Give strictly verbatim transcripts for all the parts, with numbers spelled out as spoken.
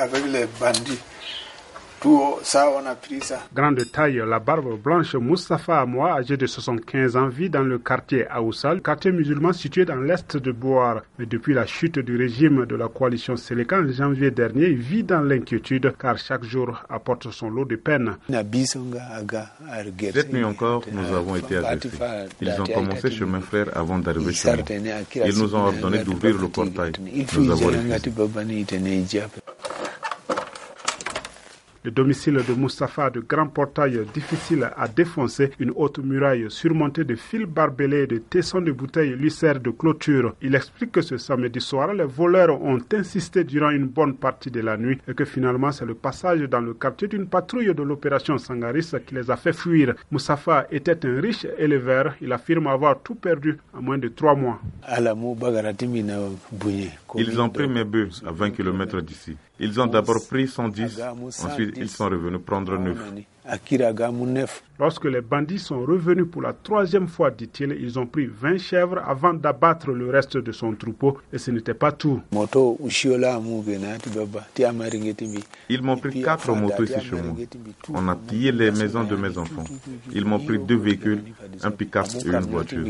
avec les bandits. Tout ça, on a pris ça. Grande taille, la barbe blanche, Moustapha Amoua, âgé de soixante-quinze ans, vit dans le quartier Aoussa, le quartier musulman situé dans l'est de Bouar. Mais depuis la chute du régime de la coalition Séléka en janvier dernier, il vit dans l'inquiétude car chaque jour apporte son lot de peine. Cette nuit encore, nous avons été agressés. Ils ont commencé chemin frère avant d'arriver chez nous. Ils nous ont ordonné d'ouvrir le portail. Nous avons refusé. Le domicile de Moustapha, de grands portails difficiles à défoncer, une haute muraille surmontée de fils barbelés et de tessons de bouteilles lui sert de clôture. Il explique que ce samedi soir, les voleurs ont insisté durant une bonne partie de la nuit et que finalement c'est le passage dans le quartier d'une patrouille de l'opération Sangaris qui les a fait fuir. Moustapha était un riche éleveur. Il affirme avoir tout perdu en moins de trois mois. Ils ont pris mes bœufs à vingt kilomètres d'ici. Ils ont d'abord pris cent dix, ensuite ils sont revenus prendre neuf. Lorsque les bandits sont revenus pour la troisième fois, dit-il, ils ont pris vingt chèvres avant d'abattre le reste de son troupeau et ce n'était pas tout. Ils m'ont pris quatre motos ici chez moi. On a pillé les maisons de mes enfants. Ils m'ont pris deux véhicules, un pick-up et une voiture.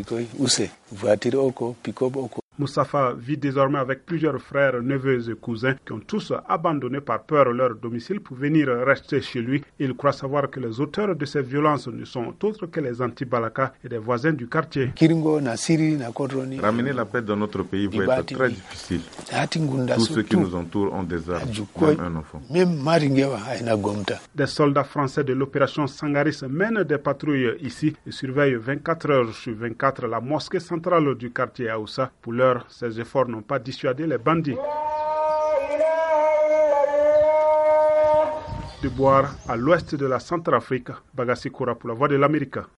Moustapha vit désormais avec plusieurs frères, neveux et cousins qui ont tous abandonné par peur leur domicile pour venir rester chez lui. Il croit savoir que les auteurs de ces violences ne sont autres que les anti-Balaka et des voisins du quartier. Ramener la paix dans notre pays va être très difficile. Tous ceux qui nous entourent ont des armes, même un enfant. Des soldats français de l'opération Sangaris mènent des patrouilles ici et surveillent vingt-quatre heures sur vingt-quatre la mosquée centrale du quartier Aoussa. Pour l'heure, ces efforts n'ont pas dissuadé les bandits. De Bouar, à l'ouest de la Centrafrique, Bagassi Koura pour la Voix de l'Amérique.